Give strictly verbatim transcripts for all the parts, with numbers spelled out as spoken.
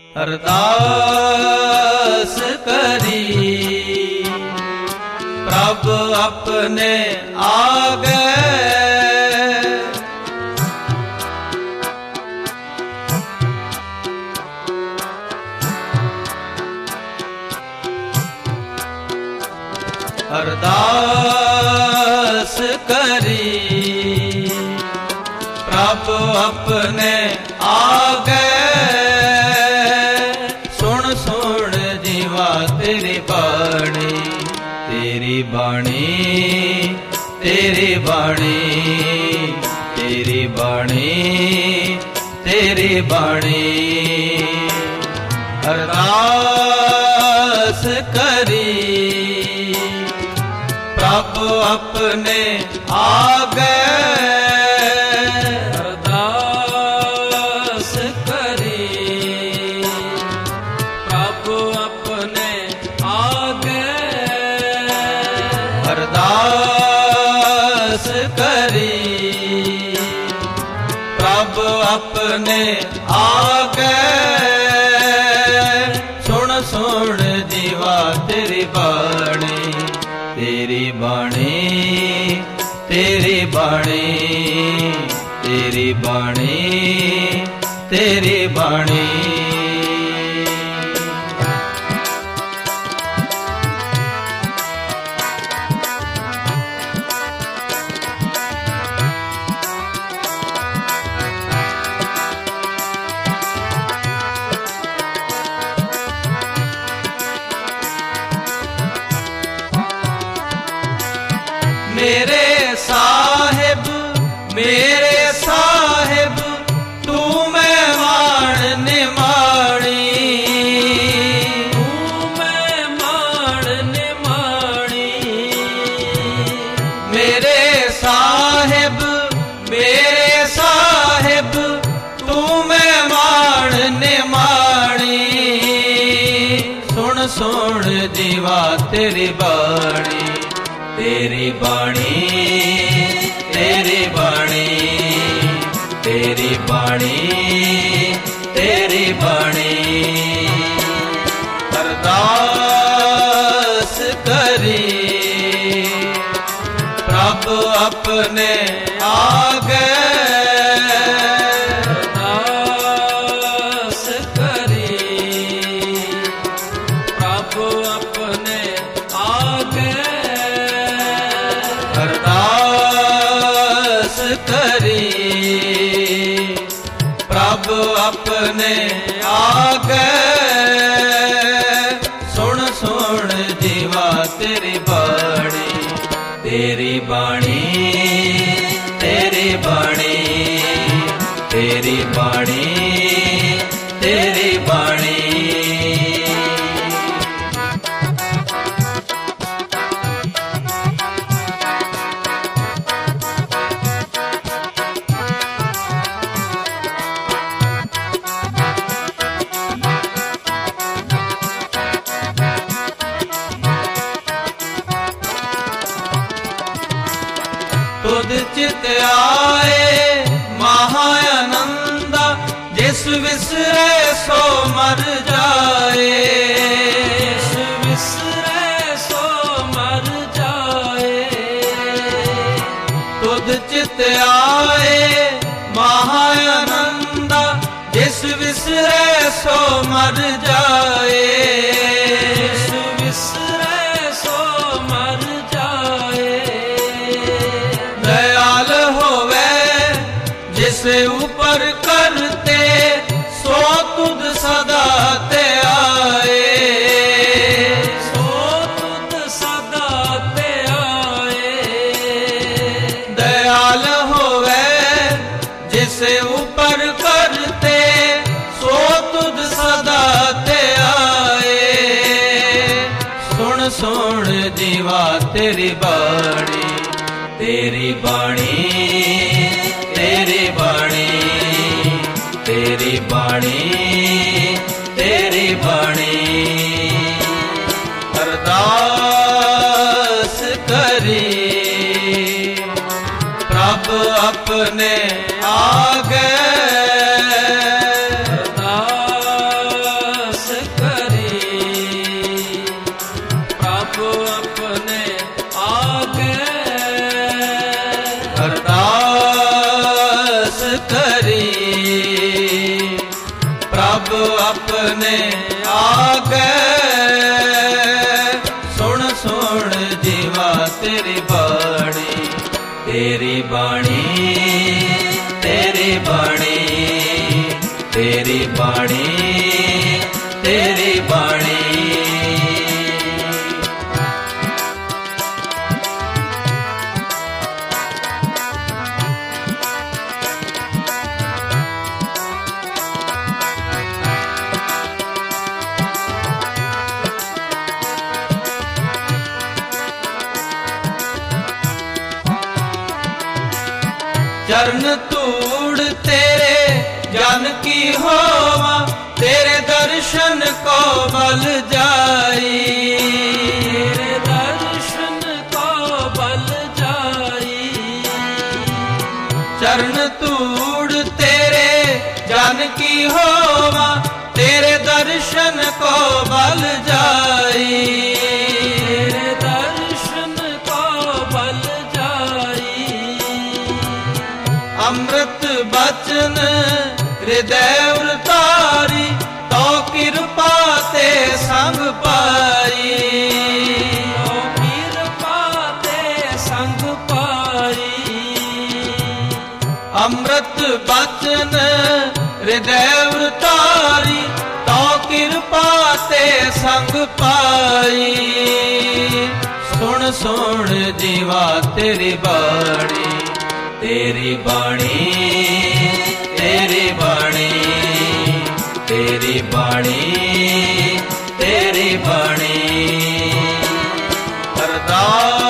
अरदास करी प्रभु अपने आगे, अरदास करी प्रभु अपने आगे। सुन सुन जीवा तेरी बाणी, तेरी बाणी, तेरी बाणी, तेरी बाणी, तेरी बाणी। अरदास करी प्रभु अपने आगे, अरदास करी प्रभु अपने आगे, अरदास करी प्रभु अपने आगे। सुन सुन जीवा तेरी बाणी, तेरी बाणी, तेरी बाणी, तेरी बाणी, तेरी बाणी। मेरे साहिब, मेरे साहिब, तू मैं मान निमाणी, तू मैं मान निमाणी। मेरे साहिब, मेरे साहिब, तू मैं मान निमाणी। सुन सुन जीवा तेरी बाणी, तेरी बाणी, तेरी बाणी, तेरी बाणी, तेरी बाणी। अरदास करी प्रभु अपने आगे, अरदास करी प्रभु अपने आगे, अरदास करी प्रभु अपने आगे। सुन सुन जीवा तेरी बाणी, तेरी बाणी, तेरी बाणी, तेरी बाणी, तेरी बाणी। तुद चित आए महाआनंदा, जिस विसरे सो मर जाए, जिस विसरे सो मर जाए। तुद चित आए महाआनंदा, जिस विसरे सो मर जाए, जिस विसरे सो मर जाए। दयाल होवे जिसे ऊपर करते, सो तुद सदा ते आए, सो तुद सदा ते आए। दयाल होवे जिसे ऊपर करते, सो तुद सदा ते आए। सुन सुन जीवा तेरी बाणी, तेरी बाणी, तेरी बाणी, तेरी बाणी, तेरी बाणी। अरदास करी प्रभु अपने आगे, अरदास ਪ੍ਰਭ ਆਪਣੇ ਆਗੇ ਸੁਣ ਸੁਣ ਜੀਵਾ ਤੇਰੀ ਬਾਣੀ ਤੇਰੀ ਬਾਣੀ ਤੇਰੀ ਬਾਣੀ ਤੇਰੀ ਬਾਣੀ ਤੇਰੀ ਬਾਣੀ ਚਰਨ ਧੂੜ ਤੇਰੇ ਜਨ ਕੀ ਹੋਵਾ ਤੇਰੇ ਦਰਸ਼ਨ ਕੋ ਬਲ ਜਾਈ ਤੇਰੇ ਦਰਸ਼ਨ ਕੋ ਬਲ ਜਾਈ ਚਰਨ ਧੂੜ ਤੇਰੇ ਜਨ ਕੀ ਹੋਵਾ ਤੇਰੇ ਦਰਸ਼ਨ ਕੋ ਬਲ ਜਾਈ ਤੇਰੇ ਦਰਸ਼ਨ ਕੋ ਬਲ ਜਾਈ ਅੰਮ੍ਰਿਤ ਬਚਨ ਹਿਰਦੈ ਉਤਾਰੀ ਤੋ ਕਿਰਪਾ ਤੇ ਸੰਗ ਪਾਈ ਤੋ ਕਿਰਪਾ ਤੇ ਸੰਗ ਪਾਈ ਅੰਮ੍ਰਿਤ ਬਚਨ ਹਿਰਦੈ ਉਤਾਰੀ ਤੋ ਕਿਰਪਾ ਤੇ ਸੰਗ ਪਾਈ ਸੁਣ ਸੁਣ ਜੀਵਾ ਤੇਰੀ ਬਾਣੀ ਤੇਰੀ ਬਾਣੀ ਤੇਰੀ ਬਾਣੀ ਤੇਰੀ ਬਾਣੀ ਤੇਰੀ ਬਾਣੀ ਅਰਦਾਸ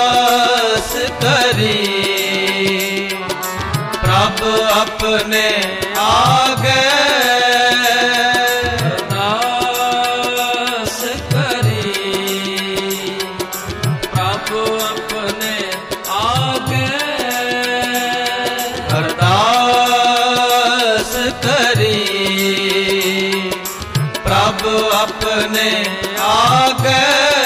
ਕਰੀ ਪ੍ਰਭ ਆਪਣੇ ਆਗੇ ਅਰਦਾਸ ਕਰੀ ਪ੍ਰਭ ਆਪਣੇ ਆਗੇ ਅਰਦਾਸ ਕਰੀ ਪ੍ਰਭ ਆਪਣੇ ਆਗੇ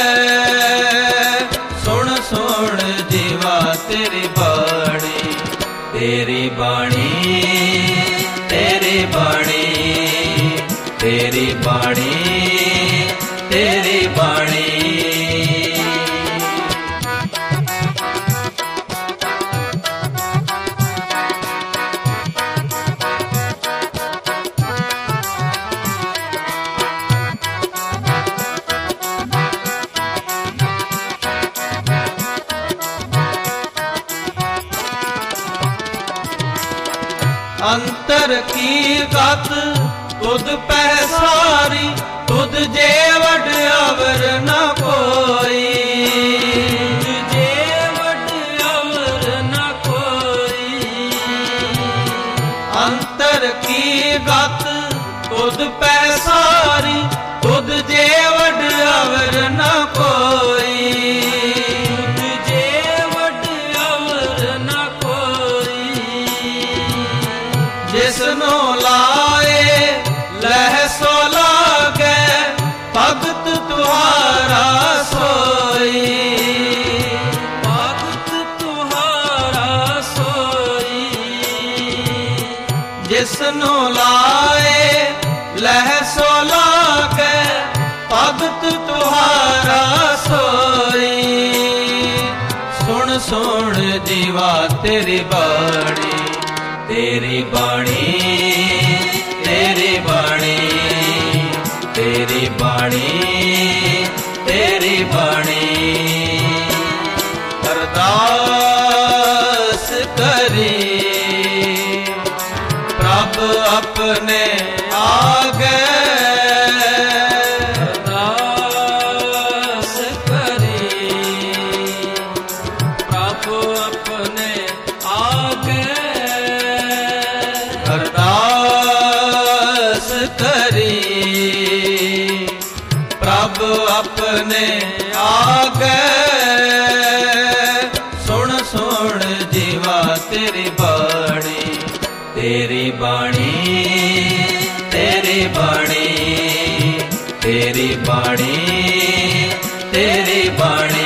ਸੁਣ ਸੁਣ ਜੀਵਾ ਤੇਰੀ ਬਾਣੀ ਤੇਰੀ ਬਾਣੀ ਤੇਰੀ ਬਾਣੀ ਤੇਰੀ ਬਾਣੀ ਤੇਰੀ ਬਾਣੀ ਅੰਤਰ ਕੀ ਗਤ ਤੁਧ ਪਹਿ ਸਾਰੀ ਤੁਧ ਜੇ ਵਡ ਅਵਰ ਨ ਕੋਈ ਤੁਧ ਜੇ ਵਡ ਅਵਰ ਨ ਕੋਈ ਅੰਤਰ ਕੀ ਗਤ ਤੁਧ ਪਹਿ ਸਾਰੀ ਤੁਧ ਜੇ ਵਡ ਅਵਰ ਨ ਕੋਈ ਤੁਧ ਜੇ ਵਡ ਅਵਰ ਨ ਕੋਈ ਜਿਸਨੋ ਲਾਏ ਲਹਿ ਸੋ ਲਾਗੇ ਭਗਤ ਤੁਹਾਰਾ ਸੋਈ ਭਗਤ ਤੁਹਾਰਾ ਸੋਈ ਜਿਸਨੋ ਲਾਏ ਲਹਿ ਸੋ ਲਾਗੇ ਭਗਤ ਤੁਹਾਰਾ ਸੋਈ ਸੁਣ ਸੁਣ ਜੀਵਾ ਤੇਰੀ ਬਾਣੀ ਤੇਰੀ ਬਾਣੀ ਤੇਰੀ ਬਾਣੀ ਤੇਰੀ ਬਾਣੀ ਤੇਰੀ ਬਾਣੀ ਅਰਦਾਸ ਕਰੀ ਪ੍ਰਭ ਆਪਣੇ ਆਗੇ ਅਰਦਾਸ ਕਰੀ ਪ੍ਰਭ ਆਪਣੇ ਆਗੇ ਅਰਦਾਸ ਕਰੀ ਪ੍ਰਭ ਆਪਣੇ ਆਗੇ ਸੁਣ ਸੁਣ ਜੀਵਾ ਤੇਰੀ ਬਾਣੀ ਤੇਰੀ ਬਾਣੀ ਤੇਰੀ ਬਾਣੀ ਤੇਰੀ ਬਾਣੀ ਤੇਰੀ ਬਾਣੀ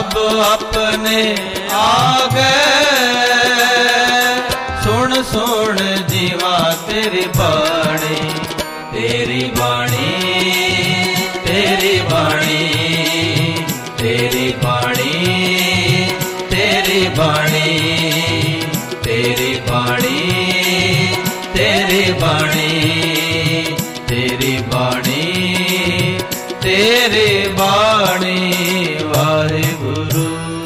ਸਭ ਆਪਣੇ ਆ ਗਏ। ਸੁਣ ਸੁਣ ਜੀਵਾ ਤੇਰੀ ਬਾਣੀ, ਤੇਰੀ ਬਾਣੀ, ਤੇਰੀ ਬਾਣੀ, ਤੇਰੀ ਬਾਣੀ, ਤੇਰੀ ਬਾਣੀ, ਤੇਰੀ ਬਾਣੀ, ਤੇਰੀ ਬਾਣੀ, ਤੇਰੀ ਬਾਣੀ, ਤੇਰੀ ਬਾਣੀ। ਵਾਹਿਗੁਰੂ।